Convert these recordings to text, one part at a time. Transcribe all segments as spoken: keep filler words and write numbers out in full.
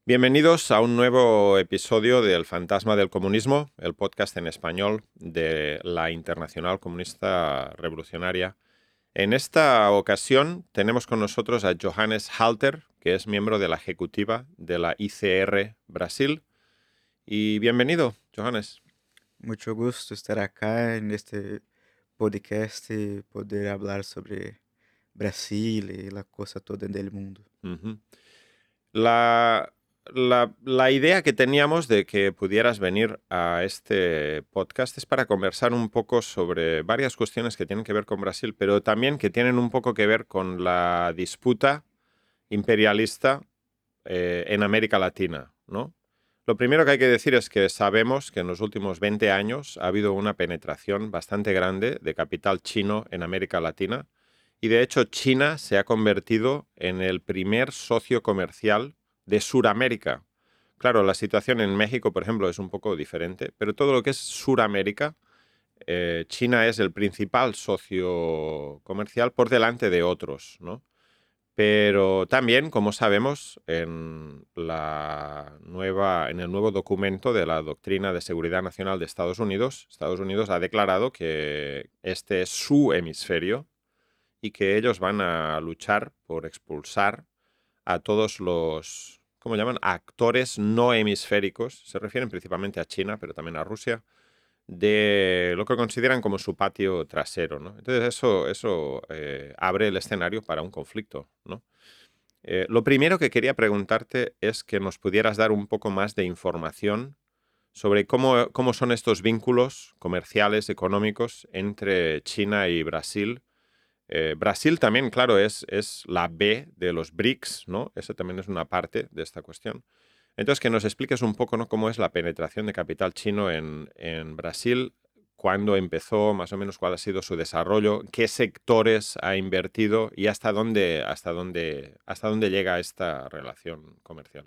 Bienvenidos a un nuevo episodio de El Fantasma del Comunismo, el podcast en español de la Internacional Comunista Revolucionaria. En esta ocasión tenemos con nosotros a Johannes Halter, que es miembro de la ejecutiva de la I C R Brasil. Y bienvenido, Johannes. Mucho gusto estar acá en este podcast y poder hablar sobre Brasil y la cosa toda del mundo. Uh-huh. La, la, la idea que teníamos de que pudieras venir a este podcast es para conversar un poco sobre varias cuestiones que tienen que ver con Brasil, pero también que tienen un poco que ver con la disputa imperialista eh, en América Latina, ¿no? Lo primero que hay que decir es que sabemos que en los últimos veinte años ha habido una penetración bastante grande de capital chino en América Latina y de hecho China se ha convertido en el primer socio comercial de Suramérica. Claro, la situación en México, por ejemplo, es un poco diferente, pero todo lo que es Suramérica, eh, China es el principal socio comercial por delante de otros, ¿no? Pero también, como sabemos, en, la nueva, en el nuevo documento de la Doctrina de Seguridad Nacional de Estados Unidos, Estados Unidos ha declarado que este es su hemisferio y que ellos van a luchar por expulsar a todos los, ¿cómo llaman?, actores no hemisféricos. Se refieren principalmente a China, pero también a Rusia, de lo que consideran como su patio trasero, ¿no? Entonces eso, eso eh, abre el escenario para un conflicto, ¿no? Eh, lo primero que quería preguntarte es que nos pudieras dar un poco más de información sobre cómo, cómo son estos vínculos comerciales, económicos entre China y Brasil. Eh, Brasil también, claro, es, es la B de los BRICS, ¿no? Eso también es una parte de esta cuestión. Entonces, que nos expliques un poco, ¿no?, cómo es la penetración de capital chino en, en Brasil, cuándo empezó, más o menos cuál ha sido su desarrollo, qué sectores ha invertido y hasta dónde, hasta dónde, hasta dónde llega esta relación comercial.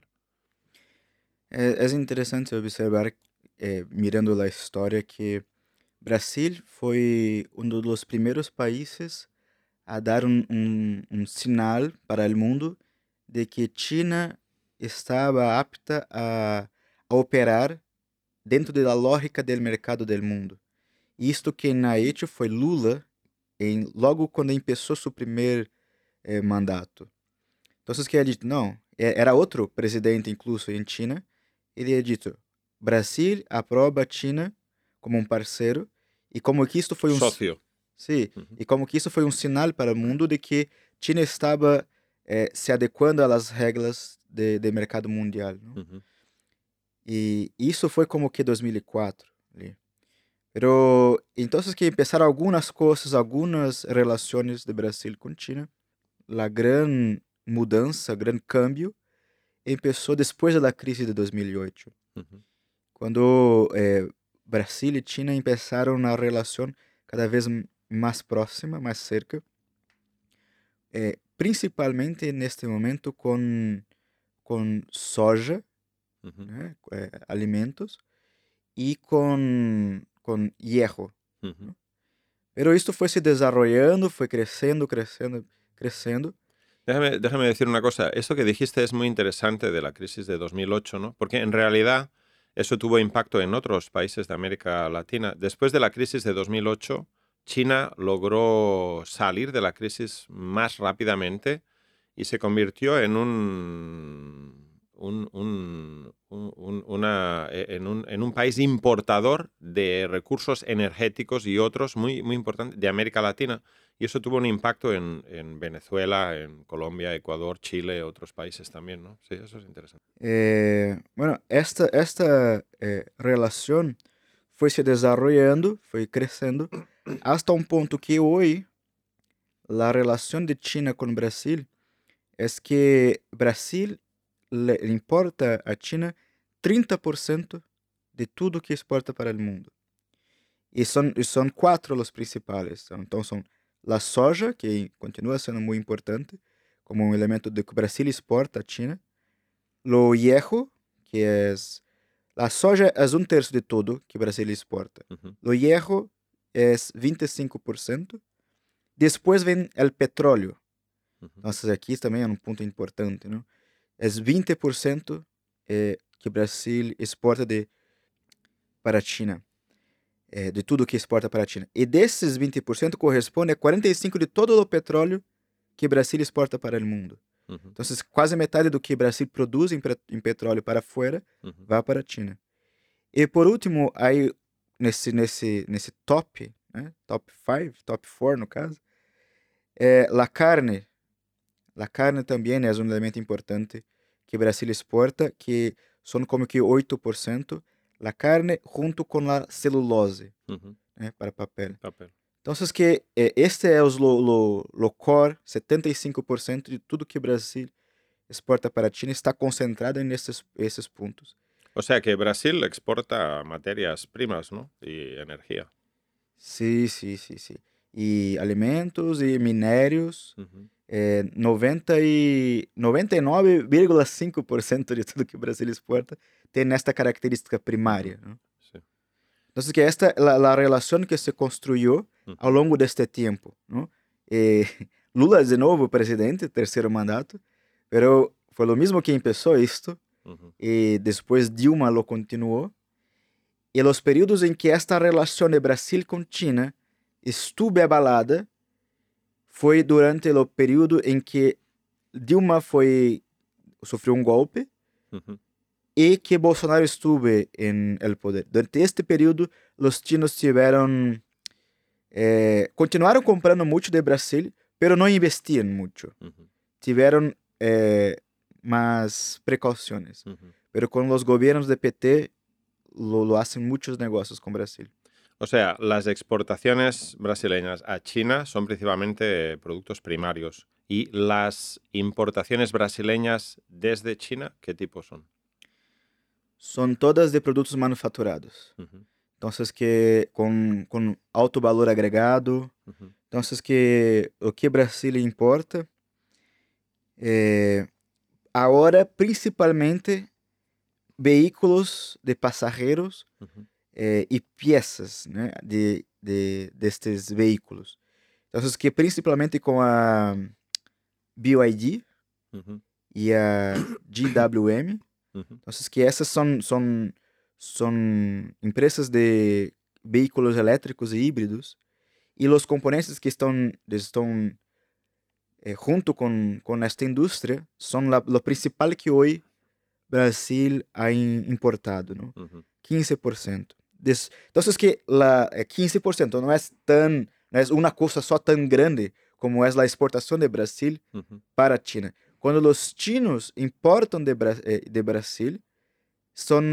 É, é interessante observar, eh, mirando a história, que Brasil foi um dos primeiros países a dar um, um, um sinal para o mundo de que China estava apta a, a operar dentro da lógica do mercado do mundo. Isto quem ha hecho foi Lula, em, logo quando começou seu primeiro eh, mandato. Então, que ele dito, não, é- era outro presidente incluso em China, ele tinha dito, Brasil aproba a China como um parceiro e como que isto foi um s- Socio. sim, Ujú. e como que isso foi um sinal para o mundo de que China estava eh, se adequando às regras de, de mercado mundial, não? Ujú. E isso foi como que dois mil e quatro, ali. Pero entonces que empezaron algunas cosas, algunas relaciones de Brasil con China, la gran mudanza, gran cambio, empezó después de la crisis de dos mil y ocho, Ujú. cuando eh, Brasil y China empezaron una relación cada vez m- más próxima, más cerca, eh, principalmente en este momento con, con soja, Ujú. né, eh, alimentos, y con, con hierro, Ujú. ¿no? Pero esto fue se desarrollando, fue creciendo, creciendo, creciendo. Déjame, déjame decir una cosa. Esto que dijiste es muy interesante de la crisis de dos mil ocho, ¿no? Porque en realidad eso tuvo impacto en otros países de América Latina. Después de la crisis de dos mil ocho, China logró salir de la crisis más rápidamente y se convirtió en un, un- un- un- un- una- eh, en un, en un país importador de recursos energéticos y otros muy, muy importantes de América Latina. Y eso tuvo un impacto en, en Venezuela, en Colombia, Ecuador, Chile, otros países también, ¿no? Sí, eso es interesante. Eh, bueno, esta, esta eh, relación fue se desarrollando, fue creciendo, hasta un punto que hoy la relación de China con Brasil es que Brasil le importa a China treinta por ciento de todo que exporta para el mundo. Y son, y son cuatro los principales. Entonces son la soja, que continúa siendo muy importante, como un elemento de que Brasil exporta a China. Lo hierro, que es... La soja es un tercio de todo que Brasil exporta. Ujú. Lo hierro es veinte y cinco por ciento. Después ven el petróleo. Ujú. Entonces aquí también es un punto importante, ¿no? Es veinte por ciento é, que o Brasil exporta de, para a China. É, de tudo que exporta para a China. E desses vinte por cento corresponde a quarenta e cinco por cento de todo o petróleo que o Brasil exporta para o mundo. Uhum. Então, quase metade do que o Brasil produz em, em petróleo para fora Uhum. vai para a China. E por último, aí nesse nesse nesse top, né? Top cinco, top quatro no caso, é a carne. A carne também é um elemento importante que o Brasil exporta, que são como que oito por cento. A carne junto com a celulose, Uhum. né, para papel. Papel. Então, que eh, este é os lo, lo, lo core, setenta e cinco por cento de tudo que o Brasil exporta para a China está concentrado nesses esses pontos. O sea que Brasil exporta materias primas, ¿no? Y energía. Sim, sim, sim, sim. E alimentos e minérios, Uhum. eh, noventa e noventa e nove vírgula cinco por cento de tudo que o Brasil exporta tem esta característica primária. Uhum. ¿No? Sí. Então, que esta é a relação que se construiu Uhum. ao longo deste tempo. ¿No? Eh, Lula de novo presidente, terceiro mandato, pero foi o mesmo que começou isto, Uhum. e depois Dilma lo continuou. E os períodos em que esta relação de Brasil com China estuve abalada foi durante o período em que Dilma foi sofreu um golpe Uhum. e que Bolsonaro estuve em el poder. Durante este período, os chinos tiveram eh, continuaram comprando muito de Brasil, pero não investiam muito. Uhum. Tiveram eh, mais precauções. Uhum. Pero com os governos de P T lo, lo hacen muchos negocios con Brasil. O sea, las exportaciones brasileñas a China son principalmente productos primarios. ¿Y las importaciones brasileñas desde China, qué tipo son? Son todas de productos manufacturados. Uhum. Entonces que con, con alto valor agregado. Uhum. Entonces que o que Brasil importa é, agora principalmente veículos de passageiros Uhum. eh, e peças, né, de, de destes veículos. Então, que principalmente com a B Y D Uhum. e a G W M. Uhum. Então, que essas são, são, são empresas de veículos elétricos e híbridos e os componentes que estão, estão eh, junto com, com esta indústria são o principal que hoje Brasil ha importado, ¿no? Uhum. quinze por cento. Des... Entonces que la eh, quinze por cento não é tan, não é uma coisa só tão grande como é a exportação de Brasil Uhum. para a China. Quando os chinos importam de, Bra eh, de Brasil, são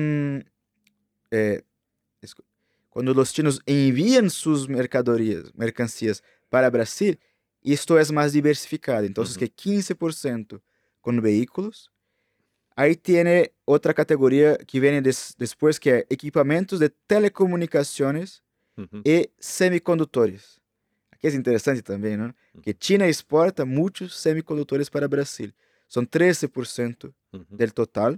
eh, quando os chinos enviam suas mercadorias, mercancias para Brasil, isto é mais diversificado. Então, Uhum. que quinze por cento com veículos. Aí tem outra categoria que vem des depois, que é equipamentos de telecomunicações Uhum. e semicondutores. Aqui é interessante também, né? Que China exporta muitos semicondutores para o Brasil. São treze por cento Uhum. do total.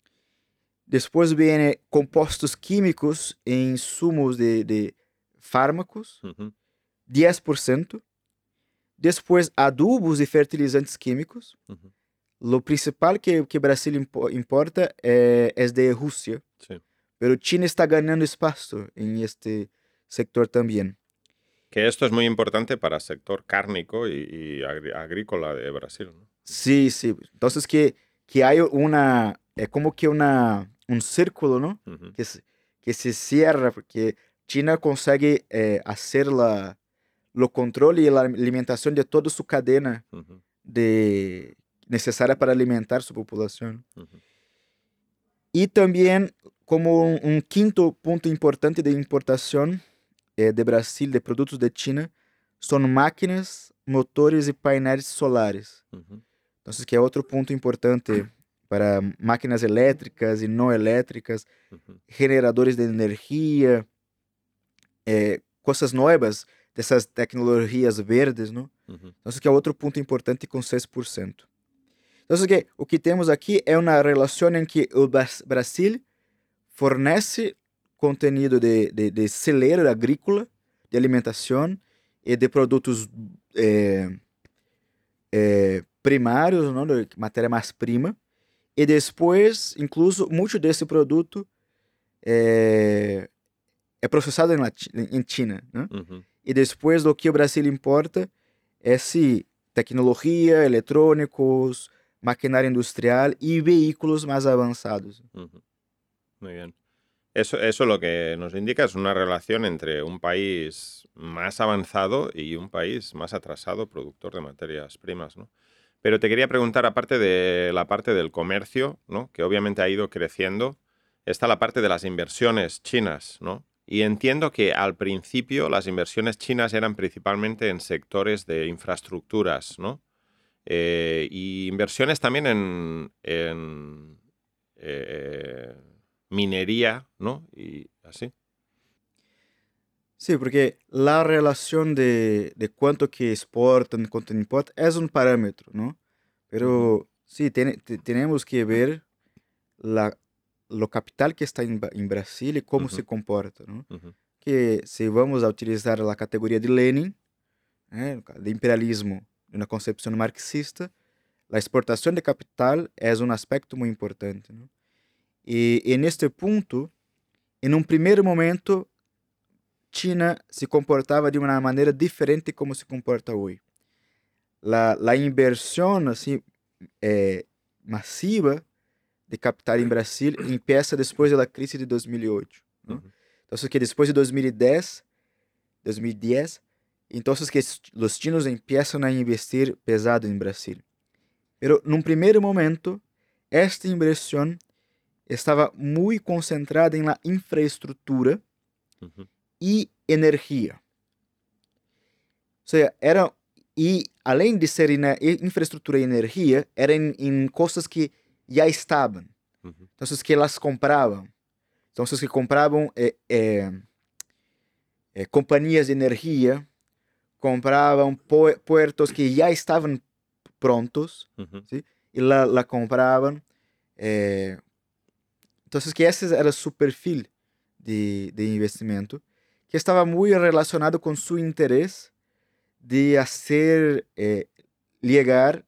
Depois vem compostos químicos e insumos de, de fármacos, Uhum. dez por cento. Depois adubos e fertilizantes químicos. Uhum. O principal que que Brasil importa é, é de Rússia, Sí. pero China está ganhando espaço em este sector também. Que esto es muy importante para el sector cárnico y, y agri- agrícola de Brasil, ¿no? Sí, sí. Entonces que que hay una é como que una um círculo, ¿no? Uhum. Que se, que se cierra porque China consegue eh, hacer la lo controle e a alimentação de toda sua cadena Uhum. de necessária para alimentar sua população. Uhum. E também, como um, um quinto ponto importante de importação eh, de Brasil, de produtos de China, são máquinas, motores e painéis solares. Uhum. Então, que é outro ponto importante para máquinas elétricas e não elétricas, Uhum. generadores de energia, eh, coisas novas dessas tecnologias verdes, não? Uhum. Então, que é outro ponto importante com seis por cento. Então, que o que temos aqui é uma relação em que o Brasil fornece conteúdo de, de, de celeiro agrícola, de alimentação e de produtos é, é, primários, não? De matéria mais prima, e depois, incluso, muito desse produto é, é processado em, em China, né? Uhum. E depois do que o Brasil importa é se tecnologia, eletrônicos, maquinária industrial y vehículos más avanzados. Ujú. Muy bien. Eso, eso lo que nos indica es una relación entre un país más avanzado y un país más atrasado, productor de materias primas, ¿no? Pero te quería preguntar, aparte de la parte del comercio, ¿no? Que obviamente ha ido creciendo, está la parte de las inversiones chinas, ¿no? Y entiendo que al principio las inversiones chinas eran principalmente en sectores de infraestructuras, ¿no? Eh, y inversiones también en, en eh, minería, ¿no? Y así. Sí, porque la relación de, de cuánto que exportan, cuánto importa, es un parámetro, ¿no? Pero Ujú, sí, tiene- te- tenemos que ver la, lo capital que está en, Ba- en Brasil y cómo se ujú, comporta, ¿no? ujú, Que si vamos a utilizar la categoría de Lenin, ¿eh? De imperialismo, una concepción marxista, la exportación de capital es un aspecto muy importante, ¿no? Y en este punto, en un primer momento, China se comportava de uma maneira diferente como se comporta hoje. La, la inversión así, eh, masiva de capital em Brasil empieza depois da crise de dois mil e oito, ¿no? ujú, Entonces que depois de dois mil e dez, dois mil e dez, entonces que os chinos empiezan a investir pesado em Brasil. Pero num primeiro momento, esta inversión estava muito concentrada em la infraestrutura ujú, e energia. Ou seja, era, e além de ser na infraestrutura e energia, era em, em coisas que já estavam. ujú, Então, que elas compravam. Então, que compravam é, é, é, companhias de energia, compravam puertos que já estavam prontos, ujú, ¿sí? E lá, lá compravam. É, então, que esse era o perfil de, de investimento, que estava muito relacionado com seu interesse de fazer eh, ligar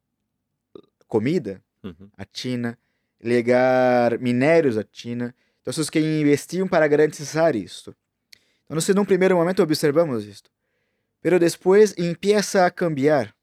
comida ujú, à China, ligar minérios à China. Então, os que investiam para garantizar isto. Então, nós, num primeiro momento, observamos isto. Mas depois, empieza a cambiar.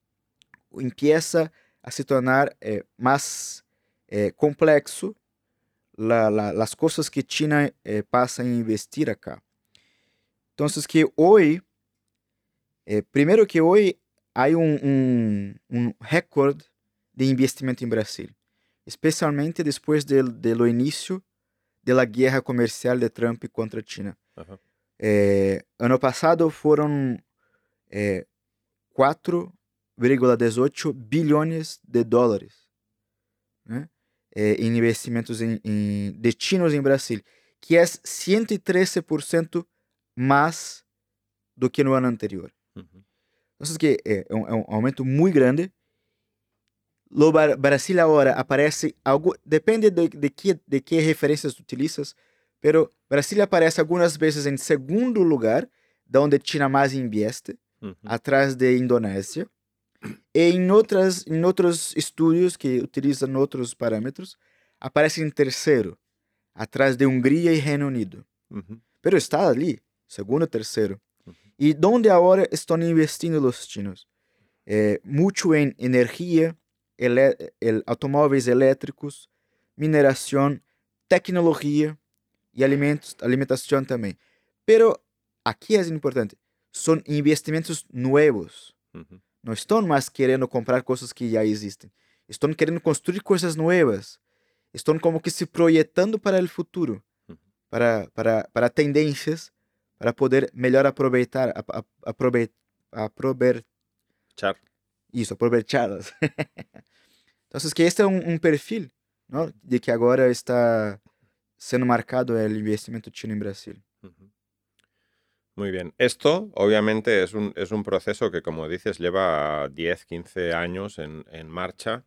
Empieza a se tornar eh, mais eh, complexo la, la, as coisas que China eh, passa a investir acá. Então, que hoje, eh, primeiro que hoje, há um, um, um recorde de investimento em Brasil, especialmente depois de, de lo início da guerra comercial de Trump contra a China. ajá, Eh, ano passado foram eh, quatro vírgula dezoito bilhões de dólares, né? Eh, em investimentos em, em destinos em Brasil, que é cento e treze por cento mais do que no ano anterior. ujú, Então, que é um, é um aumento muito grande. No Brasil agora aparece algo, depende de, de, que, de que referências tu utilizas, pero Brasil aparece algumas vezes em segundo lugar, da onde China mais investe, ujú, atrás de Indonésia, e em, outras, em outros estudos que utilizam outros parâmetros, aparece em terceiro, atrás de Hungria e Reino Unido. ujú, Pero está ali, segundo e terceiro. ujú. E onde agora estão investindo os chinos? É, muito em energia, ele, el, automóveis elétricos, mineração, tecnologia e alimentos, alimentação também. Pero aqui é importante, são investimentos novos. Ujú, Não estão mais querendo comprar coisas que já existem. Estão querendo construir coisas novas. Estão como que se projetando para o futuro, ujú. para, para, para tendências, para poder melhor aproveitar, aproveitar, aproveitar Char. isso, aproveitarlas. Então, que este é um, um perfil, não? De que agora está sendo marcado o investimento chino em Brasil. Ujú. Muy bien. Esto, obviamente, es un, es un proceso que, como dices, lleva diez, quince años en, en marcha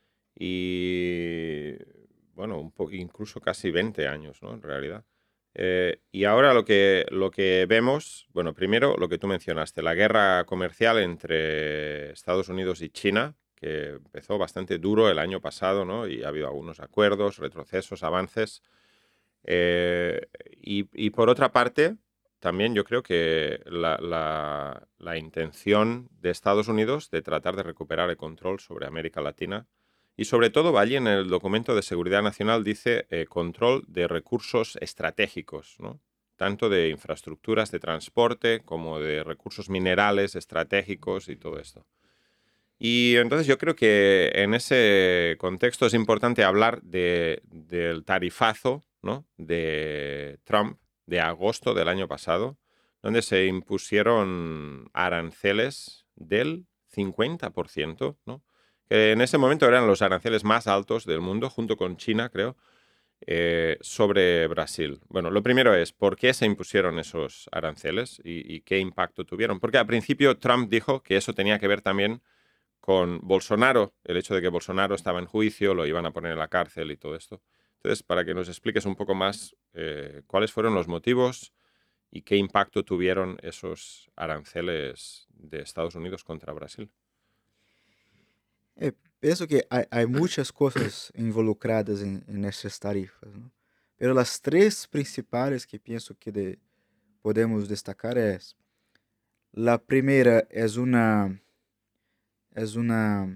y, bueno, un po- incluso casi veinte años, ¿no? En realidad. Eh, y ahora lo que, lo que vemos, bueno, primero lo que tú mencionaste, la guerra comercial entre Estados Unidos y China, que empezó bastante duro el año pasado, ¿no? Y ha habido algunos acuerdos, retrocesos, avances. Eh, y, y por otra parte, también yo creo que la, la, la intención de Estados Unidos de tratar de recuperar el control sobre América Latina y sobre todo allí en el documento de seguridad nacional dice eh, control de recursos estratégicos, ¿no? Tanto de infraestructuras de transporte como de recursos minerales estratégicos y todo esto. Y entonces yo creo que en ese contexto es importante hablar de, del tarifazo, ¿no? De Trump de agosto del año pasado, donde se impusieron aranceles del cincuenta por ciento, ¿no? Que en ese momento eran los aranceles más altos del mundo, junto con China, creo, eh, sobre Brasil. Bueno, lo primero es, ¿por qué se impusieron esos aranceles y, y qué impacto tuvieron? Porque al principio Trump dijo que eso tenía que ver también con Bolsonaro, el hecho de que Bolsonaro estaba en juicio, lo iban a poner en la cárcel y todo esto. Entonces, para que nos expliques un poco más eh, cuáles fueron los motivos y qué impacto tuvieron esos aranceles de Estados Unidos contra Brasil. É, penso que há, há muitas coisas involucradas em, em nessas tarifas, né? Pero as três principais que penso que de- podemos destacar é a primeira é uma é uma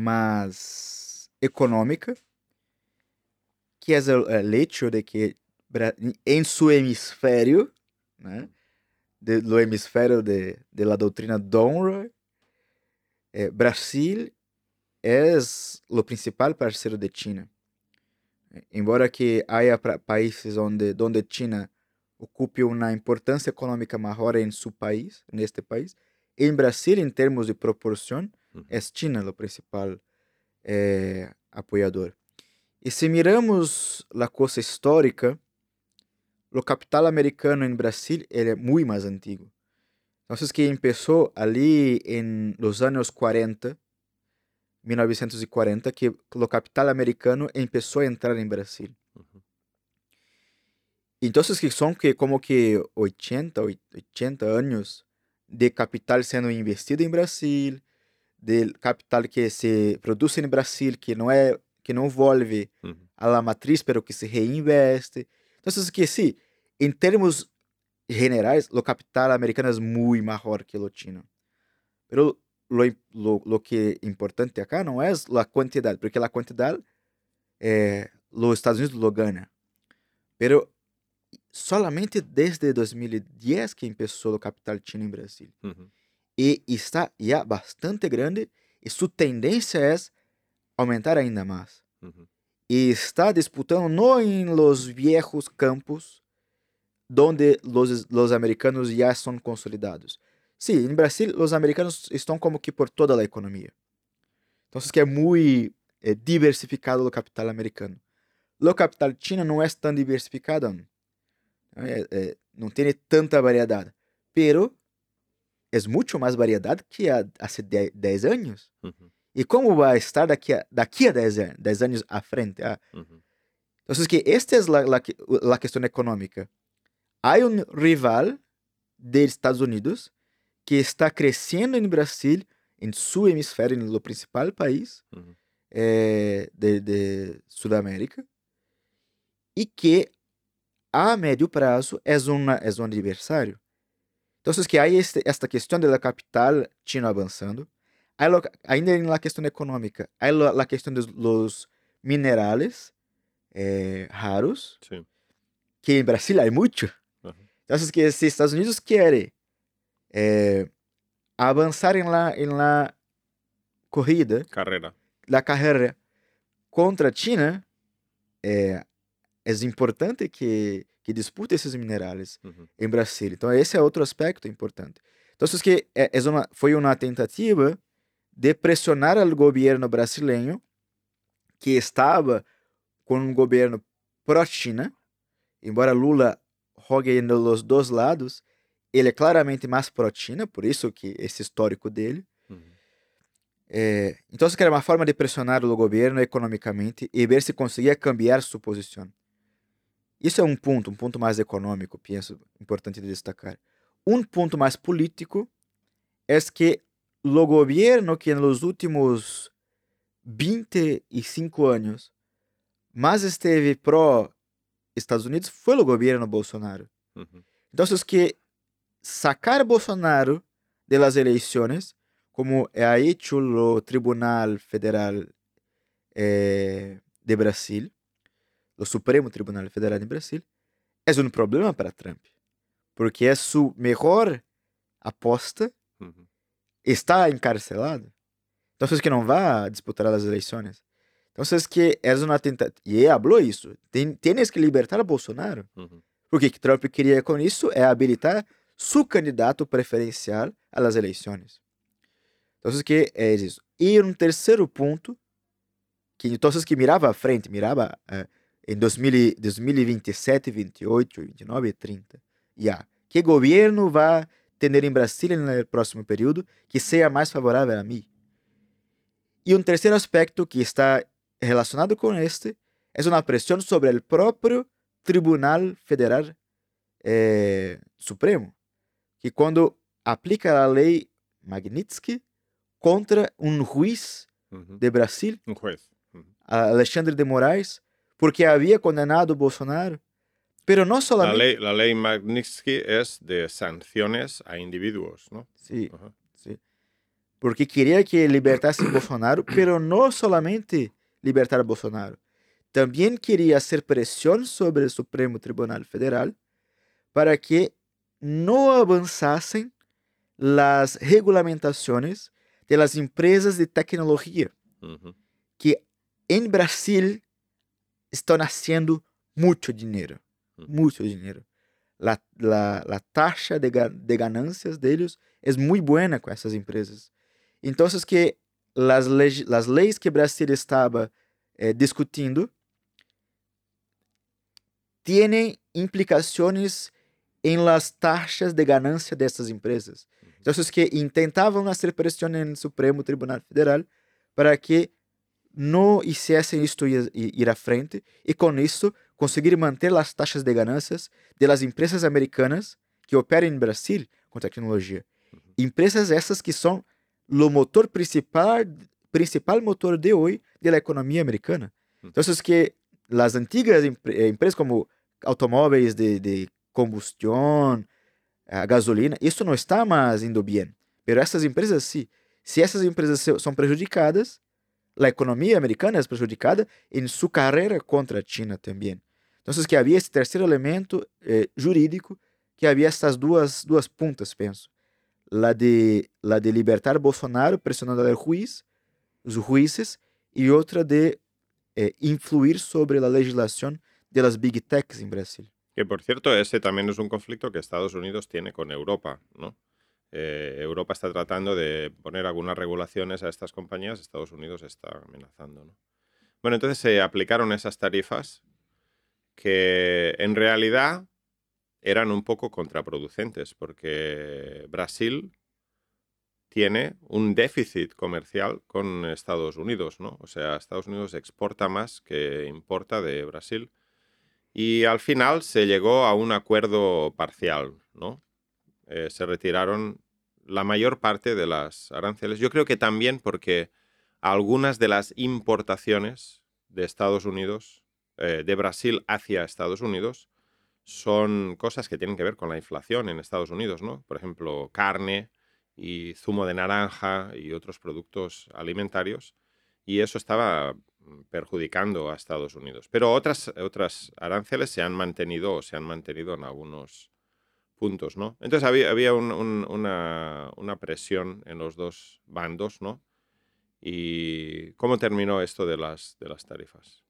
mais econômica, que é o, o hecho de que Bra- em seu hemisfério, né, de, do hemisfério de, de la doutrina Monroe, eh, Brasil é o principal parceiro de China. Embora que haja pra- países onde, onde China ocupe uma importância econômica maior em seu país, neste país, em Brasil, em termos de proporção, Ujú. é China o principal eh, apoiador. E se miramos a coisa histórica, o capital americano em Brasil ele é muito mais antigo. Então, que começou ali em los anos quarenta, mil novecentos e quarenta, que o capital americano começou a entrar em Brasil. Ujú. Então, que são que como que oitenta, oitenta anos de capital sendo investido em Brasil, de capital que se produz em Brasil, que não é que não volve Ujú. a la matriz, pero que se reinveste. Então, que sim, em termos generais, o capital americano é muito maior que o chino. Pero lo, lo, lo que é importante acá não é a quantidade, porque a quantidade eh, os Estados Unidos lo ganha. Pero solamente desde dois mil e dez que começou o capital chino em Brasil. Ujú. E está já bastante grande e sua tendência é aumentar ainda mais. Ujú. E está disputando não em los viejos campos donde los, los americanos já são consolidados. Sim, em Brasil, os americanos estão como que por toda a economia. Então, que é muito é, diversificado o capital americano. O capital chino não é tão diversificado. É, é, não tem tanta variedade. Pero é muito mais variedade que há, há dez anos. Ujú. E como vai estar daqui a, daqui a dez anos, dez anos à frente? Ah. Ujú. Então, que esta é a questão econômica. Há um rival dos Estados Unidos que está crescendo em Brasil, em seu hemisfério, no principal país Ujú. eh, de, de Sudamérica, e que a médio prazo é, uma, é um adversário. Então, que há este, esta questão da capital chino avançando, há lo, ainda na questão econômica, há a questão dos los minerais eh, raros, Sí. que em Brasil há muito. Ujú. Então, que se Estados Unidos querem eh, avançar em la, em la corrida, Carrera. la carreira contra a China, é, é importante que, que dispute esses minerais Ujú. em Brasil. Então, esse é outro aspecto importante. Então, isso que é, é uma, foi uma tentativa de pressionar o governo brasileiro, que estava com um governo pró-China, embora Lula jogue nos dois lados, ele é claramente mais pró-China, por isso que esse histórico dele. Ujú. É, então, isso era uma forma de pressionar o governo economicamente e ver se conseguia cambiar sua posição. Isso é um ponto, um ponto mais econômico, penso, importante de destacar. Um ponto mais político é que o governo que nos últimos vinte e cinco anos mais esteve pró Estados Unidos foi o governo Bolsonaro. Ujú. Então, es que sacar Bolsonaro de las eleições, como ha hecho o Tribunal Federal eh, de Brasil, o Supremo Tribunal Federal de Brasil, é um problema para Trump, porque é sua melhor aposta, Ujú. está encarcelado. Então, es que não vai disputar as eleições. Então, es que é uma tentativa. E ele falou isso. Tem, tienes que libertar a Bolsonaro. Ujú. Porque que Trump queria com isso é habilitar seu candidato preferencial às eleições. Então, que é isso. E um terceiro ponto, que então que mirava à frente, mirava eh, em dois mil, dois mil e vinte e sete, vinte e oito, vinte e nove e trinta. Já. Que governo vai ter em Brasília no próximo período que seja mais favorável a mim? E um terceiro aspecto que está relacionado com este é uma pressão sobre o próprio Tribunal Federal eh, Supremo, que quando aplica a lei Magnitsky contra um juiz Ujú. de Brasil, Un juez. Ujú. Alexandre de Moraes, porque havia condenado Bolsonaro, pero não La solamente... ley, la ley Magnitsky es de sanciones a individuos, ¿no? Sim, Ajá. sim. Porque queria que libertasse Bolsonaro, pero não solamente libertar Bolsonaro, também queria hacer pressão sobre o Supremo Tribunal Federal para que não avançassem as regulamentações de las empresas de tecnologia, Ujú. que em Brasil estão haciendo muito dinheiro, Ujú. muito dinheiro. La, la, la taxa de, ga- de ganancias deles é muito buena com essas empresas. Então, que las, leg- las leis que Brasil estava eh, discutindo têm implicações em las taxas de ganancia dessas empresas. Então, es que tentavam fazer pressão no Supremo Tribunal Federal para que não hiciessem isto ir, ir à frente e, com isso, conseguir manter as taxas de ganancias de las empresas americanas que operam em Brasil com tecnologia. Empresas essas que são o motor principal, principal motor de hoje da economia americana. Então, es que as antigas empre- empresas como automóveis de, de combustão, a gasolina, isso não está mais indo bem. Mas essas empresas, sim. Se essas empresas se- são prejudicadas, a economia americana é prejudicada em sua carreira contra a China também. Então, que havia esse terceiro elemento eh, jurídico, que havia essas duas, duas pontas, penso. La de, la de libertar Bolsonaro pressionando o juiz, os juízes, e outra de eh, influir sobre a legislação das big techs em Brasil. Que por cierto, ese también es un conflicto que Estados Unidos tiene con Europa, ¿no? Eh, Europa está tratando de poner algunas regulaciones a estas compañías, Estados Unidos está amenazando, ¿no? Bueno, entonces se aplicaron esas tarifas que en realidad eran un poco contraproducentes porque Brasil tiene un déficit comercial con Estados Unidos, ¿no? O sea, Estados Unidos exporta más que importa de Brasil. Y al final se llegó a un acuerdo parcial, ¿no? Eh, se retiraron la mayor parte de las aranceles. Yo creo que también porque algunas de las importaciones de Estados Unidos, eh, de Brasil hacia Estados Unidos, son cosas que tienen que ver con la inflación en Estados Unidos, ¿no? Por ejemplo, carne y zumo de naranja y otros productos alimentarios. Y eso estaba mm, perjudicando a Estados Unidos. Pero otras, otras aranceles se han mantenido o se han mantenido en algunos puntos, ¿no? Entonces había, había un- un- una, una presión en los dos bandos, ¿no? ¿Y cómo terminó esto de las, de las tarifas?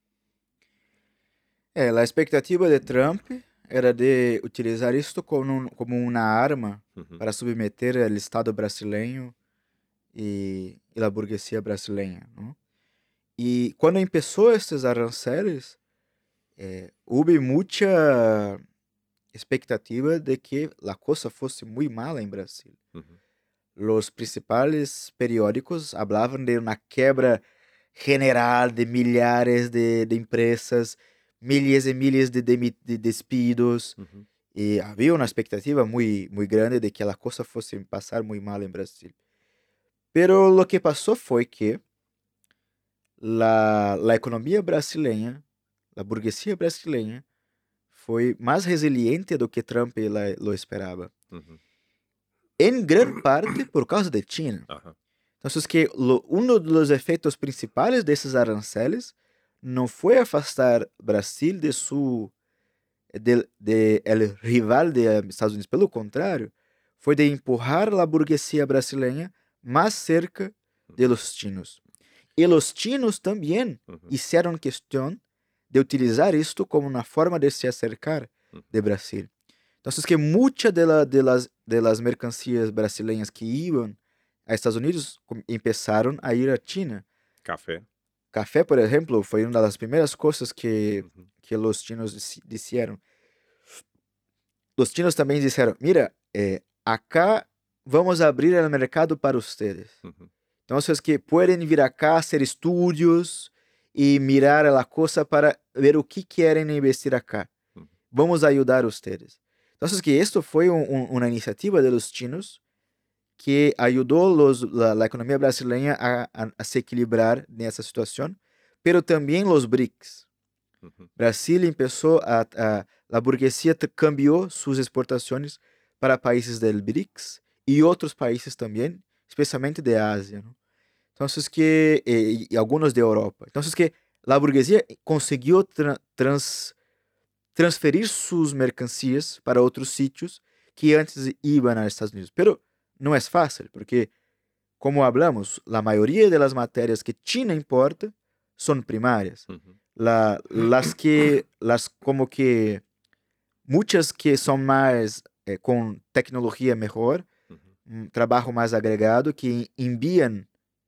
É, a expectativa de Trump era de utilizar isto como, um, como uma arma Ujú. para submeter o Estado brasileiro e, e a burguesia brasileira. Não? E quando começou esses aranceles, é, houve muita expectativa de que a coisa fosse muito mala em Brasil. Ujú. Os principais periódicos falavam de uma quebra general de milhares de, de empresas, milhas e milhas de, demi- de despidos. Ujú. E havia uma expectativa muito, muito grande de que a coisa fosse passar muito mal em Brasil. Pero o que passou foi que la, la economia brasileña, la burguesia brasileña, foi mais resiliente do que Trump la- lo esperaba. Ujú. En gran parte por causa de China. Ajá. Entonces que lo- uno de los efectos principales de esos aranceles no fue afastar Brasil de su de, de el rival de Estados Unidos, pelo contrário, foi de empurrar a burguesia brasileña mais cerca de los chinos. E los chinos também Ujú. hicieron questão de utilizar isto como uma forma de se acercar Ujú. de Brasil. Entonces que muchas de, la, de, las, de las mercancías brasileñas que iban a Estados Unidos com- empezaron a ir a China. Café. Café, por exemplo, foi uma das primeiras coisas que, Ujú. que os chinos dici- disseram. Os chinos também disseram, mira, eh, acá vamos abrir o mercado para ustedes. Ujú. Entonces que pueden vir acá hacer estudios y mirar a la cosa para ver o que quieren investir acá. Ujú. Vamos a ayudar a ustedes. Entonces que esto fue un- un- una iniciativa de los chinos que ayudó los, la, la economía brasileña a, a- a se equilibrar nessa situación, pero también los BRICS. Ujú. Brasil empezó a, a la burguesía te- cambió sus exportaciones para países del BRICS y otros países también, especialmente de Asia, ¿no? Entonces que, eh, y algunos de Europa. Entonces que la burguesía consiguió tra- trans- transferir sus mercancías para otros sitios que antes iban a Estados Unidos. Pero no es fácil, porque, como hablamos, la mayoría de las materias que China importa son primarias. Ujú. La- las que, las como que, muchas que son más eh, con tecnología mejor, Ujú. um trabalho mais agregado, que enviam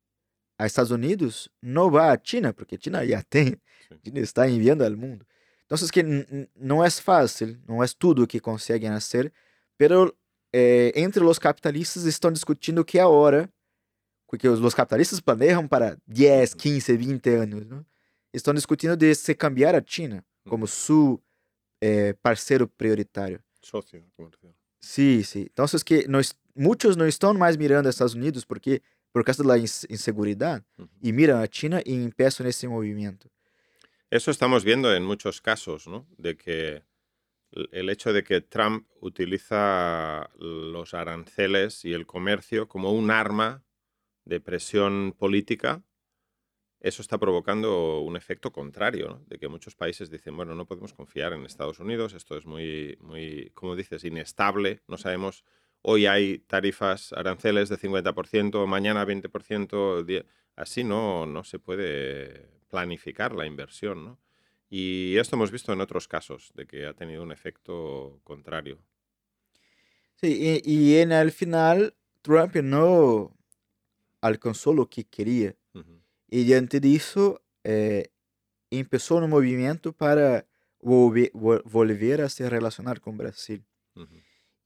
a Estados Unidos, no va a China, porque China ya tem, Sí. China está enviando al mundo. Entonces que n- n- no es fácil, no es tudo que conseguem hacer, pero eh, entre los capitalistas estão discutindo que é a hora, porque os, los capitalistas planejam para diez, Ujú. quince, vinte anos, ¿no? Estão discutindo de se cambiar a China como Ujú. su eh, parceiro prioritário. Socio comercial. Sí, sí. Entonces que no es- muchos no están más mirando a Estados Unidos porque por causa de la ins- inseguridad Ujú. y miran a China y empiezan ese movimiento. Eso estamos viendo en muchos casos, ¿no? De que l- el hecho de que Trump utiliza los aranceles y el comercio como un arma de presión política, eso está provocando un efecto contrario, ¿no? De que muchos países dicen, bueno, no podemos confiar en Estados Unidos, esto es muy, muy, como dices, inestable, no sabemos, hoy hay tarifas, aranceles de cincuenta por ciento, mañana veinte por ciento, die- así no, no se puede planificar la inversión, ¿no? Y esto hemos visto en otros casos, de que ha tenido un efecto contrario. Sí, y, y en el final Trump no alcanzó lo que quería. Ujú. Y diante de eso eh, empezó un movimiento para volver, vol- volver a se relacionar con Brasil. Ujú.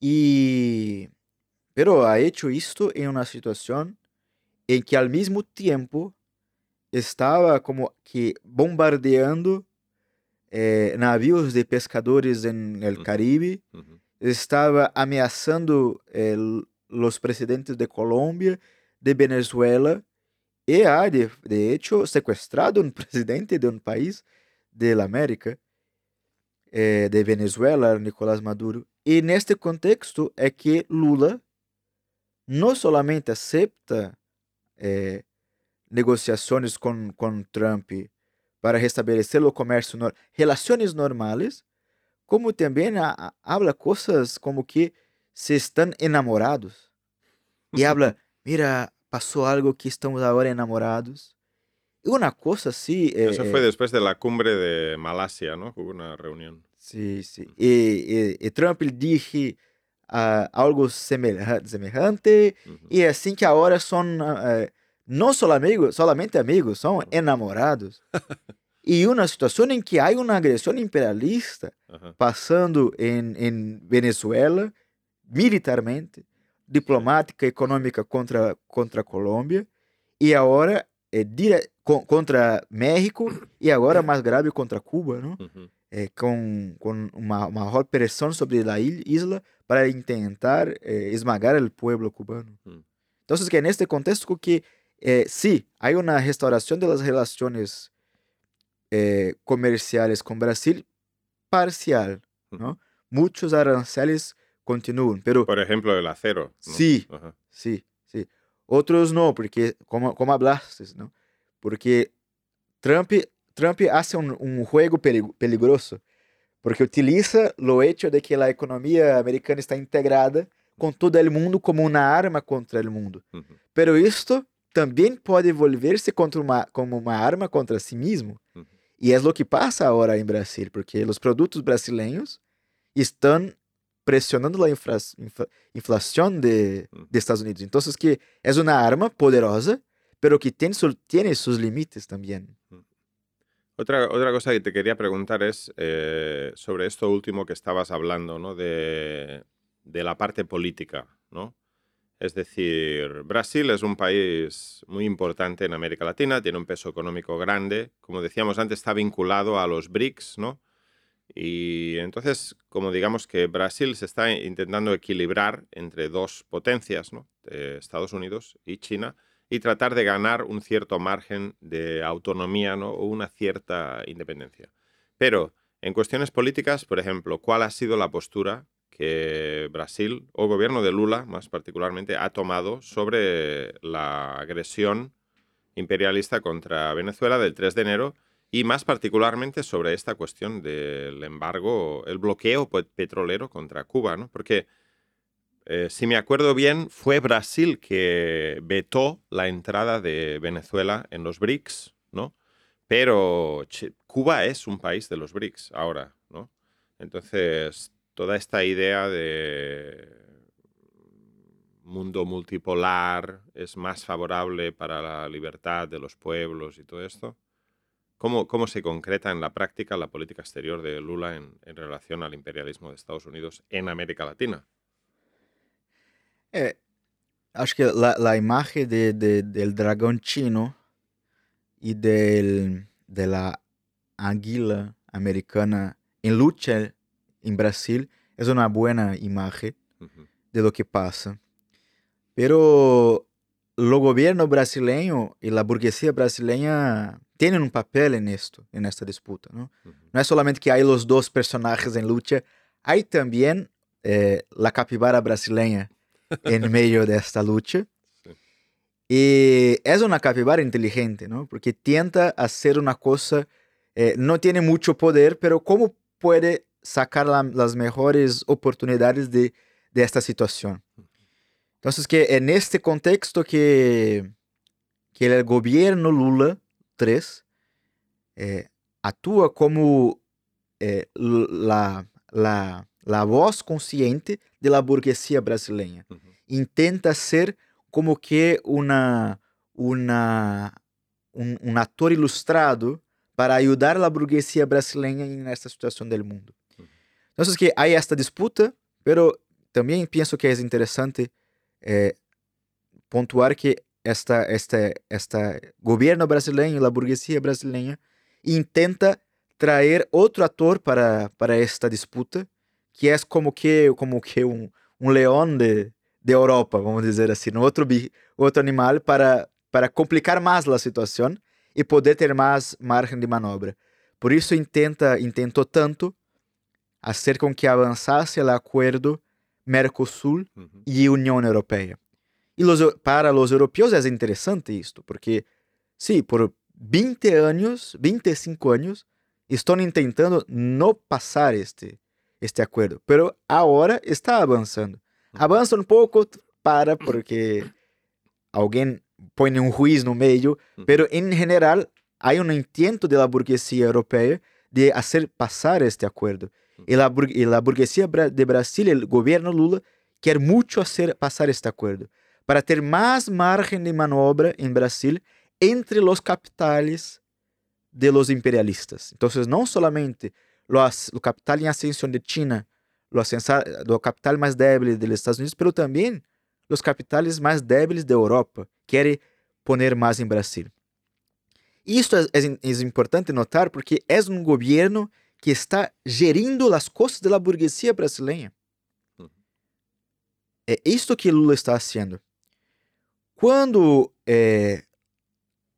Y, pero ha hecho esto en una situación en que al mismo tiempo estaba como que bombardeando eh, navios de pescadores en el Ujú. Caribe, Ujú. estaba ameaçando el- los presidentes de Colombia, de Venezuela, y ha, de, de hecho, secuestrado un presidente de un país de la América, eh, de Venezuela, Nicolás Maduro. Y en este contexto es que Lula no solamente acepta eh, negociações com, com Trump para restabelecer o comércio, nor- relações normais, como também ha- ha- habla coisas como que se estão enamorados. E habla, mira, passou algo que estamos agora enamorados. E uma coisa assim, Eso fue é, é, después de la cumbre de Malasia, ¿no? Hubo una reunión. sim, sim. E, e, e Trump disse ah, algo semelhante, semelhante, Ujú. e é assim que agora são ah, não só amigos, solamente amigos, são Ujú. enamorados. E uma situação em que há uma agressão imperialista Ajá. passando em, em Venezuela, militarmente, diplomática, econômica contra, contra a Colômbia, e agora é, dire, co- contra México, e agora mais grave contra Cuba, não? Ujú. É, com, com uma maior pressão sobre a il- isla para tentar é, esmagar o povo cubano. Mm. Entonces, que en este contexto que eh, sí, hay una restauración de las relaciones eh, comerciales con Brasil parcial, ¿no? Ujú. Muchos aranceles continúan, pero Por ejemplo, el acero, ¿no? sí, Ajá. sí, sí. Otros no, porque, como, como hablaste, ¿no? Porque Trump, Trump hace un, un juego pelig- peligroso, porque utiliza lo hecho de que la economía americana está integrada con todo el mundo como una arma contra el mundo. Ujú, Pero esto también puede volverse contra uma, como uma arma contra sí mismo. ujú, Y es lo que pasa ahora en Brasil, porque los productos brasileños están presionando la infra, infla, inflación de, ujú. de, Estados Unidos. Entonces, que es una arma poderosa, pero que tiene, su, tiene sus límites también. Otra, otra cosa que te quería preguntar es eh, sobre esto último que estabas hablando, ¿no? De, de la parte política, ¿no? Es decir, Brasil es un país muy importante en América Latina, tiene un peso económico grande, como decíamos antes, está vinculado a los BRICS, ¿no? Y entonces, como digamos que Brasil se está intentando equilibrar entre dos potencias, ¿no? Eh, Estados Unidos y China, y tratar de ganar un cierto margen de autonomía, ¿no? O una cierta independencia. Pero en cuestiones políticas, por ejemplo, ¿cuál ha sido la postura que Brasil, o el gobierno de Lula más particularmente, ha tomado sobre la agresión imperialista contra Venezuela del tres de enero y más particularmente sobre esta cuestión del embargo, el bloqueo petrolero contra Cuba, ¿no? Porque, eh, si me acuerdo bien, fue Brasil que vetó la entrada de Venezuela en los BRICS, ¿no? Pero che, Cuba es un país de los BRICS ahora, ¿no? Entonces, toda esta idea de mundo multipolar es más favorable para la libertad de los pueblos y todo esto. ¿Cómo, cómo se concreta en la práctica la política exterior de Lula en, en relación al imperialismo de Estados Unidos en América Latina? É, acho que la, la imagen de, de, del dragón chino y del, de la águila americana en lucha en Brasil es una buena imagen Ujú, de lo que pasa. Pero lo gobierno brasileño y la burguesía brasileña tienen un papel en esto, en esta disputa, ¿no? ujú. No es solamente que hay los dos personajes en lucha, hay también eh, la capibara brasileña en medio de esta lucha. Sí. Y es una capibara inteligente, ¿no? Porque tienta hacer una cosa, eh, no tiene mucho poder, pero ¿cómo puede sacar la, las mejores oportunidades de, de esta situación? Entonces, que en este contexto que, que el gobierno Lula tres eh, actúa como eh, la, la, la voz consciente de la burguesía brasileña. Ujú, Intenta ser como que una, una, un, un actor ilustrado para ayudar a la burguesía brasileña en esta situación del mundo. ujú, Entonces, que hay esta disputa, pero también pienso que es interesante eh, pontuar que esta, esta, esta gobierno brasileño, la burguesía brasileña, intenta traer otro actor para, para esta disputa, que es como que, como que un, un león de, de Europa, vamos a decir así, ¿no? Otro, bi- otro animal para, para complicar más la situación y poder tener más margen de manobra. Por eso intenta, intentó tanto hacer con que avanzase el acuerdo Mercosul ujú. y Unión Europea. E los, para os europeus é interessante isto, porque, sim, por vinte anos, vinte e cinco anos, estão tentando não passar este, este acordo, pero agora está avançando. Ujú, Avança um pouco, para, porque alguém põe um juiz no meio, ujú, pero em geral, há um intento da burguesia europeia de fazer passar este acordo. E a, e a burguesia de Brasil, o governo Lula, quer muito fazer passar este acordo para ter mais margem de manobra em Brasil entre os capitais de los imperialistas. Então, não solamente o capital em ascensão de China, o capital mais débil dos Estados Unidos, mas também os capitais mais débeis da Europa querem poner mais em Brasil. Isto é, é, é importante notar porque é um governo que está gerindo as costas da burguesia brasileira. ujú. É isto que Lula está fazendo. Quando é,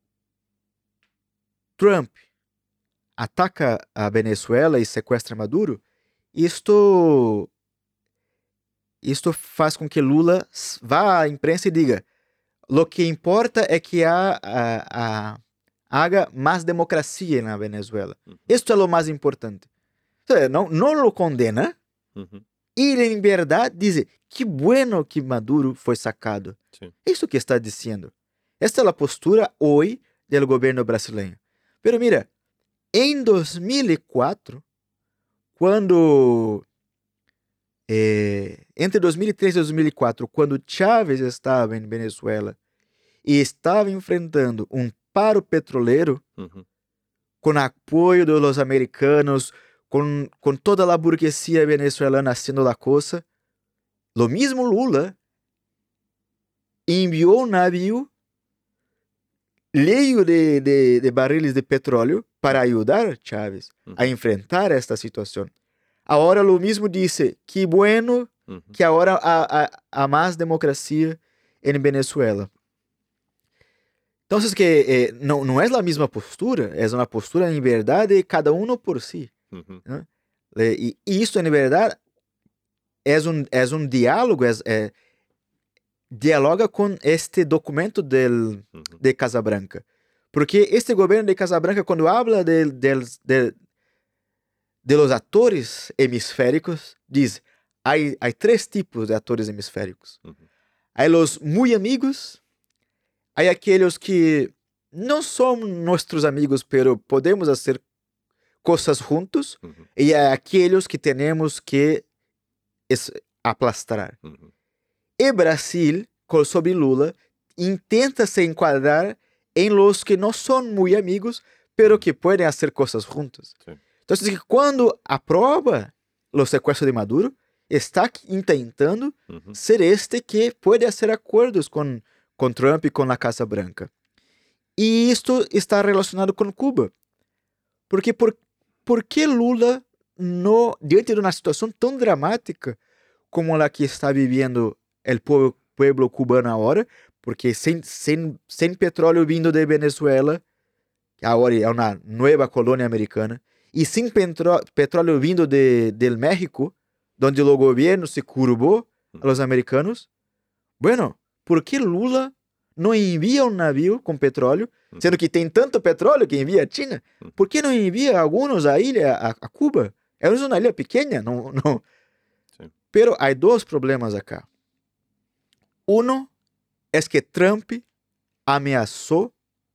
Trump ataca a Venezuela e sequestra Maduro, isto, isto faz com que Lula vá à imprensa e diga: lo que importa é que há, a, a, haga mais democracia na Venezuela. Uhum. Isto é o mais importante. Então, não, não lo condena, Uhum. e em verdade diz: que bueno que Maduro foi sacado. Sim. Isso que está dizendo. Esta é a postura hoje do governo brasileiro. Pero mira, em dois mil e quatro, quando eh, entre dois mil e três e dois mil e quatro, quando Chávez estava em Venezuela e estava enfrentando um paro petroleiro, Uhum. com apoio dos americanos, com, com toda a burguesia venezuelana haciendo la cosa, lo mesmo Lula enviou um navio cheio de, de, de barriles de petróleo para ajudar Chávez Uhum. a enfrentar esta situação. Agora lo mesmo disse: que bueno Uhum. que agora há, há, há mais democracia em Venezuela. Então, que eh, não, não é a mesma postura, é uma postura em verdade cada um por si. Uhum. Né? E, e isso, em verdade, é um, é um diálogo, é, é, dialoga com este documento del, Uhum. de Casabranca. Porque este governo de Casabranca, quando habla de, de, de, de los atores hemisféricos, diz: há, há três tipos de atores hemisféricos. Uhum. Há os muito amigos, há aqueles que não são nossos amigos, pero podemos fazer coisas juntos, Uhum. e há aqueles que temos que es, aplastar. Uhum. E Brasil, sob Lula, intenta se enquadrar em los que não são muito amigos, pero que podem fazer coisas juntos. Sim. Então, quando aprova o sequestro de Maduro, está tentando Uhum. ser este que pode fazer acordos com, com Trump e com a Casa Branca. E isto está relacionado com Cuba. Porque por, por que Lula, no, diante de uma situação tão dramática como a que está vivendo o povo, pueblo cubano agora, porque sem, sem, sem petróleo vindo de Venezuela, agora é uma nova colônia americana, e sem petro, petróleo vindo de, del México, onde o governo se curvou aos americanos, bueno, por que Lula não envia um navio com petróleo, sendo que tem tanto petróleo que envia a China? Por que não envia alguns à ilha, a, a Cuba? É uma ilha pequena, não... não. Sim. Pero há dois problemas acá. Um é que Trump ameaçou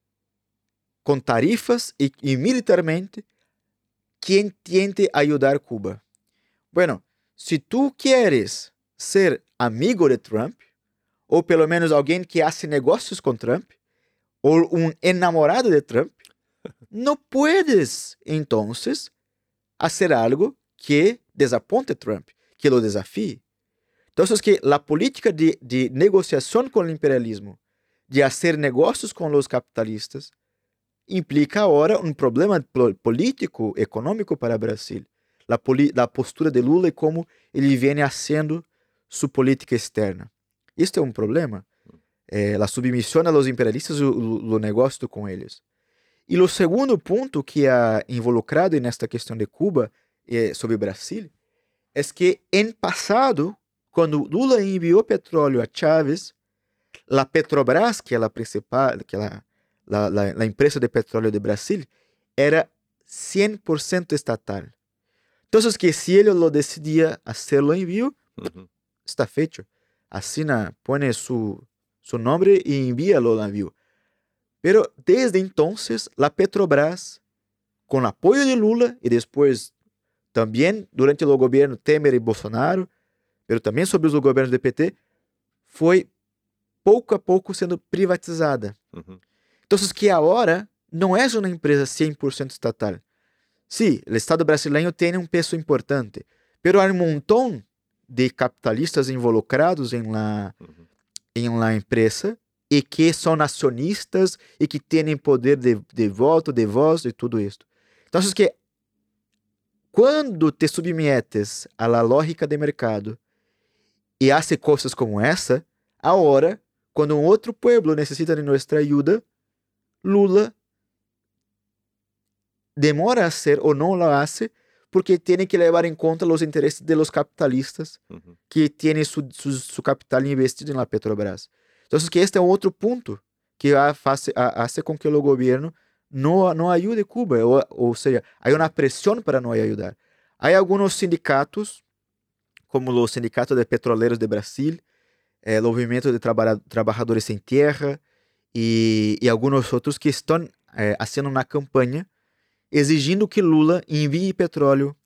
com tarifas e, e militarmente quem tente ajudar Cuba. Bueno, se tu queres ser amigo de Trump, ou pelo menos alguém que hace negócios com Trump, ou um enamorado de Trump, não puedes, então, fazer algo que desaponte Trump, que lo desafie. Então, é que a política de, de negociação com o imperialismo, de fazer negócios com os capitalistas, implica agora um problema político, econômico para o Brasil. A, poli- a postura de Lula e como ele vem fazendo sua política externa. Isto é um problema. É, a submissão aos imperialistas, o, o, o negócio com eles. E o segundo ponto que é involucrado nesta questão de Cuba eh, sobre o Brasil é que, em passado, quando Lula enviou petróleo a Chávez, a Petrobras, que é a principal, que é a, a, a, a empresa de petróleo de Brasil, era cem por cento estatal. Então, que se ele lo decidia fazer o envio, Uhum. está feito. Assina, põe su, su nome e envia o navio. Pero desde entonces, la Petrobras, con apoyo de Lula y después también durante el gobierno Temer y Bolsonaro, pero también sobre os governos do P T, foi pouco a pouco sendo privatizada. Uhum. Então, que agora não é uma empresa cem por cento estatal. Sim, o Estado brasileiro tem um peso importante, pero há um montão de capitalistas involucrados em la, Uhum. em la empresa e que são acionistas e que têm poder de, de voto, de voz e tudo isso. Então, que quando te submetes à lógica de mercado e hace coisas como essa, agora, quando um outro pueblo necessita de nossa ajuda, Lula demora a hacer o no lo hace porque tiene que llevar en cuenta los intereses de los capitalistas Ujú. que tienen su, su, su capital investido en la Petrobras. Entonces, que este es otro punto que hace, hace con que el gobierno no, no ayude a Cuba, o, o sea, hay una presión para no ayudar. Hay algunos sindicatos, como los sindicatos de petroleros de Brasil, el movimiento de traba trabajadores en tierra y, y algunos otros que están eh, haciendo una campaña exigindo que Lula envie petróleo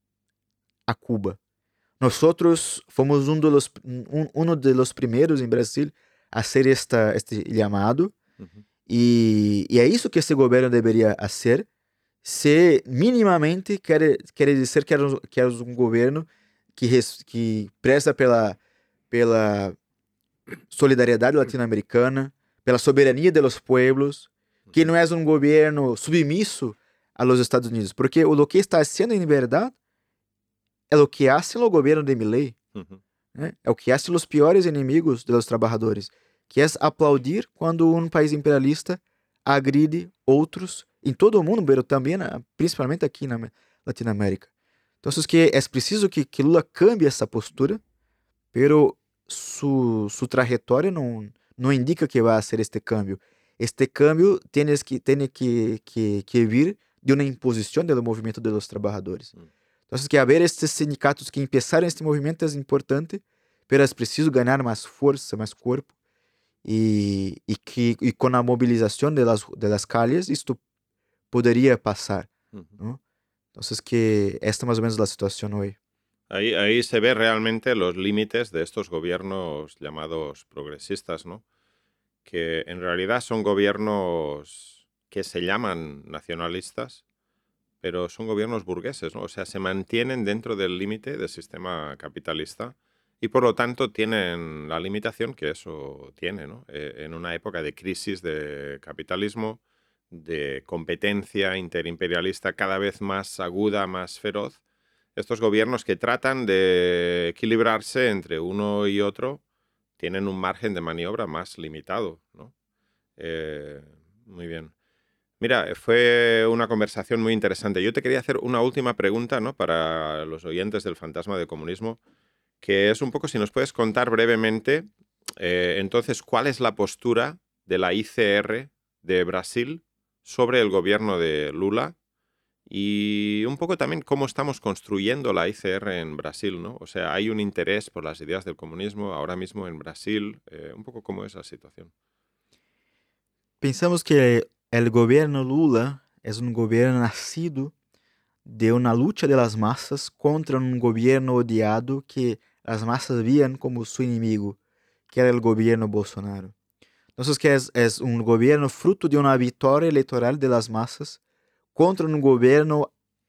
a Cuba. Nosotros fomos um de los, um, uno de los primeros em Brasil a hacer esta, este llamado, Ujú. e, e é isso que esse governo deveria fazer, se minimamente quer, quer dizer que é, que é um governo que, res, que preza pela, pela solidariedade latino-americana, pela soberania de los pueblos, que não é um governo submisso a los Estados Unidos, porque o que está sendo em verdade é o que hace o governo de Milei, Ujú. né? É o que hace os piores inimigos dos trabalhadores, que é aplaudir quando um país imperialista agride outros em todo o mundo, mas também, principalmente aqui na Latinoamérica. Então, que é preciso que, que Lula cambie essa postura, pero su, su trajetória não, não indica que vai ser este cambio. Este cambio tem que, tiene que, que, que vir de uma imposição do movimento dos trabalhadores. Mm. Então, que haver estes sindicatos que empezaram este movimento é importante, pero é preciso ganhar mais força, mais corpo, e, e que e com a mobilização de las, de las calles isto poderia passar. Ujú. ¿No? Entonces, que esta más o menos la situación hoy. Ahí, ahí se ve realmente los límites de estos gobiernos llamados progresistas, ¿no? Que en realidad son gobiernos que se llaman nacionalistas, pero son gobiernos burgueses, ¿no? O sea, se mantienen dentro del límite del sistema capitalista y por lo tanto tienen la limitación que eso tiene, ¿no? Eh, en una época de crisis de capitalismo, de competencia interimperialista cada vez más aguda, más feroz, estos gobiernos que tratan de equilibrarse entre uno y otro tienen un margen de maniobra más limitado, ¿no? Eh, muy bien. Mira, fue una conversación muy interesante. Yo te quería hacer una última pregunta, ¿no? Para los oyentes del Fantasma del Comunismo, que es un poco si nos puedes contar brevemente, eh, entonces, ¿cuál es la postura de la I C R de Brasil sobre el gobierno de Lula? Y un poco también cómo estamos construyendo la I C R en Brasil, ¿no? O sea, hay un interés por las ideas del comunismo ahora mismo en Brasil. Eh, un poco cómo es la situación. Pensamos que el gobierno Lula es un gobierno nacido de una lucha de las masas contra un gobierno odiado que las masas veían como su enemigo, que era el gobierno Bolsonaro. Entonces, que es, es un gobierno fruto de una victoria electoral de las masas contra un gobierno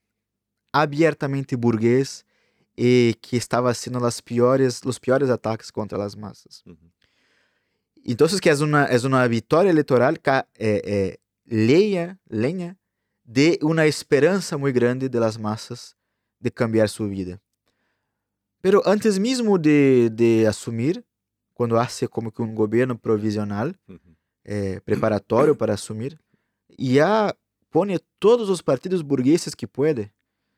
abiertamente burgués y que estaba haciendo las peores, los peores ataques contra las masas. Ujú. Entonces, que es una, es una victoria electoral que eh, eh, leña, leña de una esperanza muy grande de las masas de cambiar su vida. Pero antes mismo de, de asumir, cuando hace como que un gobierno provisional, Ujú. eh, preparatorio para asumir, ya pone todos los partidos burgueses que puede.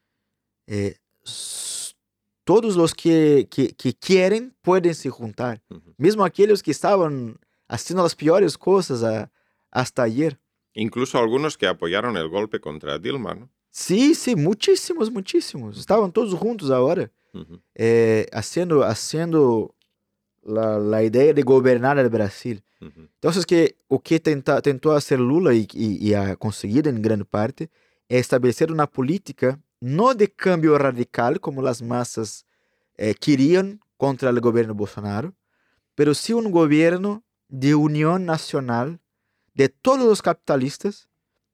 Eh, s- todos los que, que, que quieren pueden se juntar. Ujú. Mesmo aqueles que estaban haciendo las peores cosas a- hasta ayer. Incluso algunos que apoyaron el golpe contra Dilma, ¿no? Sí, sí, muchísimos, muchísimos. Estaban todos juntos ahora, Ujú. eh, haciendo, haciendo la, la idea de gobernar el Brasil. Ujú. Entonces, que o que tenta, tentou hacer Lula e, e, e ha conseguido em grande parte é estabelecer uma política não de cambio radical como as massas eh, queriam contra o governo Bolsonaro, pero sim um governo de união nacional de todos os capitalistas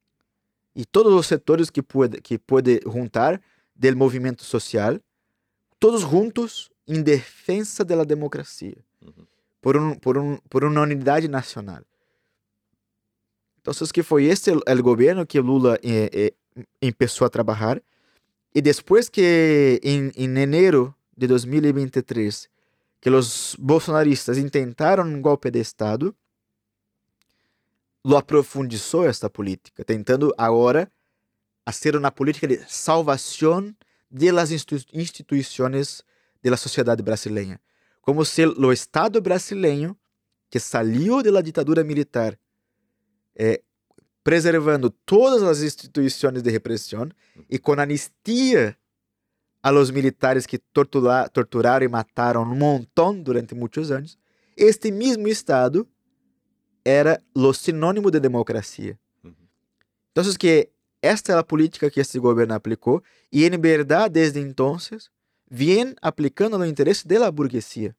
e todos os setores que pode, que pode juntar do movimento social, todos juntos em defesa da democracia, Ujú. por, um, por, um, por uma unidade nacional. Entonces, que foi este el, el gobierno que Lula eh, eh, empezó a trabajar. Y después que en, en enero de dois mil e vinte e três, que los bolsonaristas intentaron un golpe de Estado, lo aprofundizou esta política, tentando agora fazer uma política de salvação das institu instituições da sociedade brasileira. Como se o Estado brasileiro, que saiu da ditadura militar, eh, preservando todas as instituições de repressão e com anistia a los militares que tortura, torturaram e mataram um montão durante muitos anos, este mesmo Estado era o sinônimo de democracia. Então, que esta é a política que este governo aplicou e, em verdade, desde então, vem aplicando no interesse da burguesia.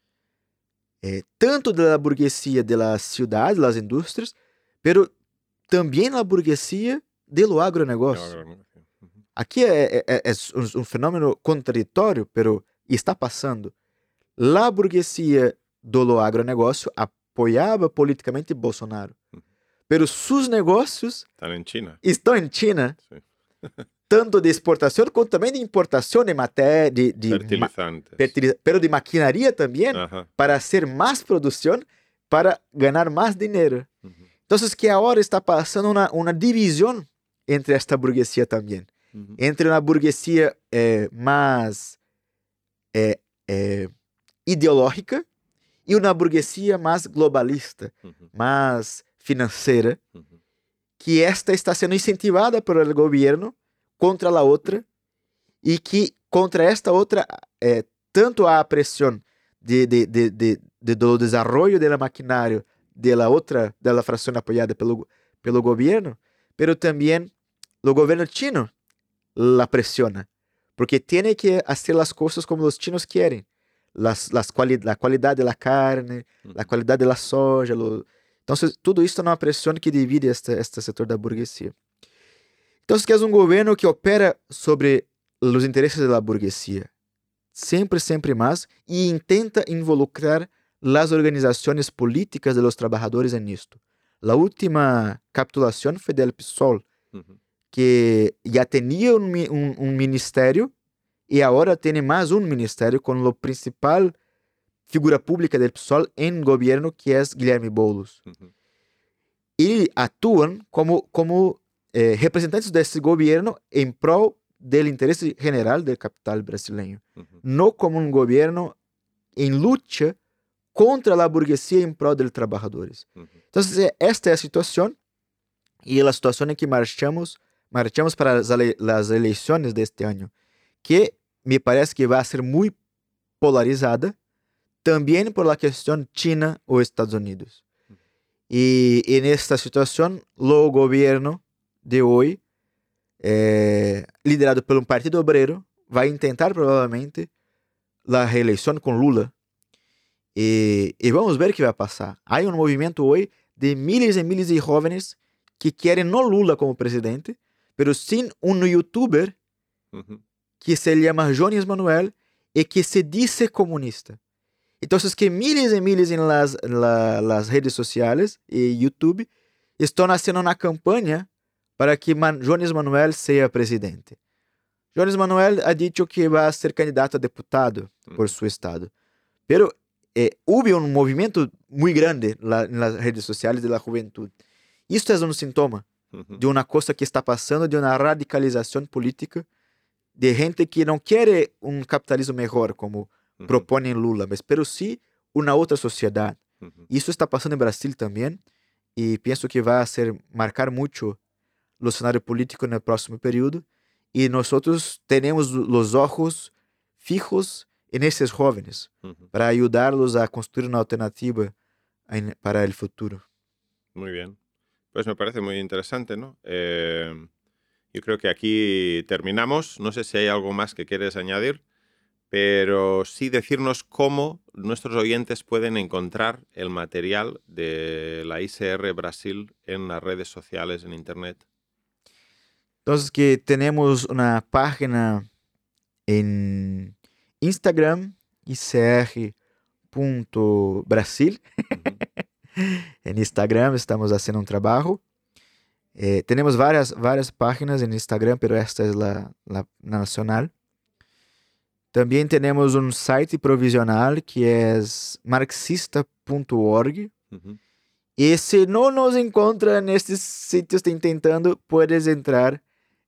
Eh, tanto da burguesia das cidades, das indústrias, pero também na burguesia do agronegócio. Aqui é, é, é um, um fenômeno contraditório, pero está passando. A burguesia do agronegócio apoiava politicamente Bolsonaro, pero seus negócios estão em China. Estão em China, tanto de exportação quanto também de importação de matéria, de, de fertilizantes, ma pero de maquinaria também, uh-huh. para fazer mais produção, para ganhar mais dinheiro. Uh-huh. Então, que agora está passando uma, uma divisão entre esta burguesia também. Uhum. Entre uma burguesia é, mais é, é, ideológica e uma burguesia mais globalista, uhum. mais financeira, uhum. que esta está sendo incentivada pelo governo contra a outra e que contra esta outra é, tanto há a pressão de, de, de, de, de, do desenvolvimento da maquinário da outra, da fração apoiada pelo, pelo governo, pero também o governo chino la presiona, porque tiene que hacer las cosas como los chinos quieren, las, las quali la qualidad de la carne, uh-huh. la qualidad de la soja, lo... entonces tudo isso é uma pressão que divide este, este setor da burguesia. Então, que é um governo que opera sobre os interesses da burguesia, sempre, sempre mais, e intenta involucrar as organizações políticas de los trabalhadores nisto. A última capitulação foi del PSOL, uh-huh. que já tinha um, um, um ministério e agora tem mais um ministério com a principal figura pública do PSOL em governo, que é Guilherme Boulos. Uhum. E atuam como, como eh, representantes desse governo em prol do interesse geral do capital brasileiro, uhum. não como um governo em luta contra a burguesia em prol dos trabalhadores. Uhum. Então, esta é a situação e a situação em que marchamos Marchamos para as, ele as eleições deste ano, que me parece que vai ser muito polarizada, também por a questão China ou Estados Unidos. E, e nesta situação, o governo de hoje, eh, liderado por um partido obrero, vai tentar provavelmente a reeleição com Lula. E, e vamos ver o que vai passar. Há um movimento hoje de miles e miles de jovens que querem não Lula como presidente, pero sim um youtuber uh-huh. que se chama Jones Manuel e que se diz comunista. Então, que miles e miles em las, la, las redes sociais e YouTube estão fazendo uma campanha para que Man, Jones Manuel seja presidente. Jones Manuel ha dicho que vai ser candidato a deputado uh-huh. por seu estado. Pero eh, houve um movimento muito grande la, nas redes sociais da juventude. Isto é um sintoma de uma coisa que está passando, de uma radicalização política, de gente que não quer um capitalismo melhor, como uhum. propõe Lula, mas pero sim uma outra sociedade. Uhum. Isso está passando em Brasil também, e penso que vai ser marcar muito o cenário político no próximo período, e nós temos os olhos fijos nesses jovens, uhum. para ajudá-los a construir uma alternativa para o futuro. Muy bien. Pues me parece muy interesante, ¿no? Eh, yo creo que aquí terminamos. No sé si hay algo más que quieres añadir, pero sí decirnos cómo nuestros oyentes pueden encontrar el material de la I C R Brasil en las redes sociales, en Internet. Entonces, que tenemos una página en Instagram, I C R punto Brasil. Uh-huh. En Instagram estamos haciendo un trabajo. Eh, tenemos varias, varias páginas en Instagram, pero esta es la, la, la nacional. También tenemos un site provisional que es marxista punto org. Uh-huh. Y si no nos encuentran en estos sitios intentando, puedes entrar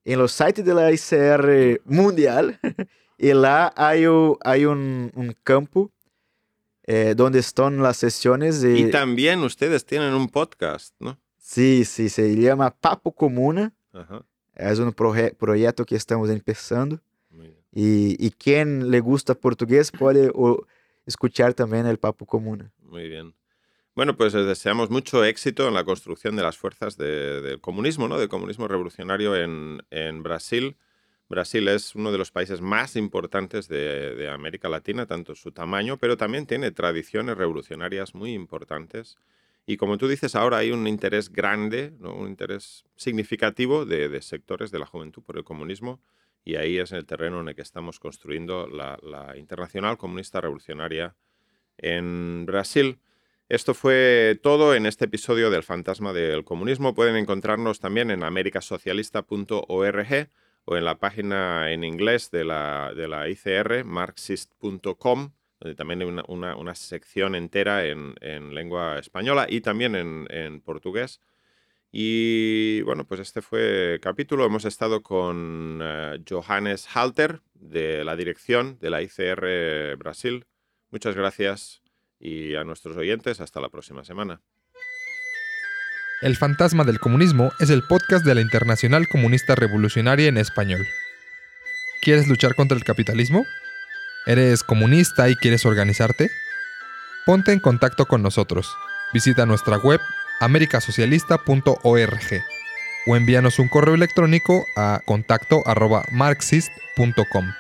en los sites de la I C R mundial y lá hay, hay un, un campo eh, donde están las sesiones. Y, y también ustedes tienen un podcast, ¿no? Sí, sí, se llama Papo Comuna. Ajá. Es un proje- proyecto que estamos empezando. Y, y quien le gusta portugués puede o, escuchar también el Papo Comuna. Muy bien. Bueno, pues les deseamos mucho éxito en la construcción de las fuerzas de, del comunismo, ¿no? Del comunismo revolucionario en, en Brasil. Brasil es uno de los países más importantes de, de América Latina, tanto su tamaño, pero también tiene tradiciones revolucionarias muy importantes. Y como tú dices, ahora hay un interés grande, ¿no? Un interés significativo de, de sectores de la juventud por el comunismo. Y ahí es el terreno en el que estamos construyendo la, la Internacional Comunista Revolucionaria en Brasil. Esto fue todo en este episodio del Fantasma del Comunismo. Pueden encontrarnos también en americasocialista punto org o en la página en inglés de la, de la I C R, marxist punto com, donde también hay una, una, una sección entera en, en lengua española y también en, en portugués. Y bueno, pues este fue el capítulo. Hemos estado con uh, Johannes Halter, de la dirección de la I C R Brasil. Muchas gracias y a nuestros oyentes hasta la próxima semana. El Fantasma del Comunismo es el podcast de la Internacional Comunista Revolucionaria en español. ¿Quieres luchar contra el capitalismo? ¿Eres comunista y quieres organizarte? Ponte en contacto con nosotros. Visita nuestra web americasocialista punto org o envíanos un correo electrónico a contacto arroba marxist punto com.